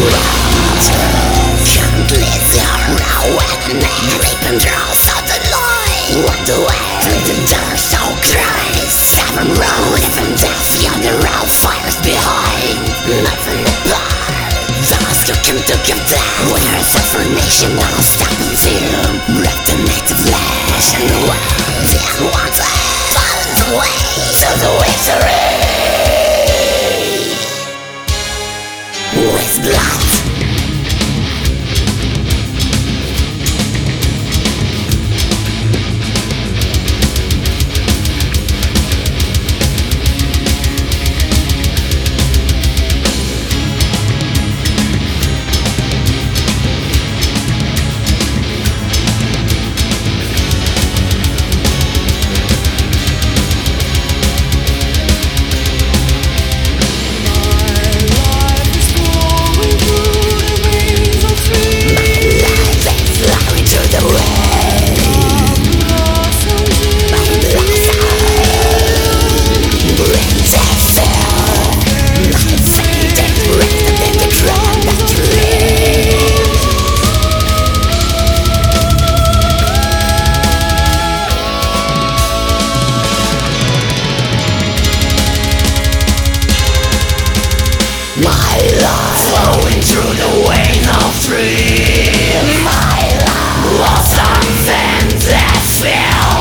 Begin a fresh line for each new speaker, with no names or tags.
Countless sorrow and leaping through southern light. Walked away through the dark, so cries. Seven road, different death, yonder road, fires behind. Nothing apart. Those who came to give death. We're a suffering nation, now stopping fear. Wrecked the native flesh and the world. The unwanted, follow the way to the victory. With blood. My life flowing through the veins of dreams. My life lost on them that fell.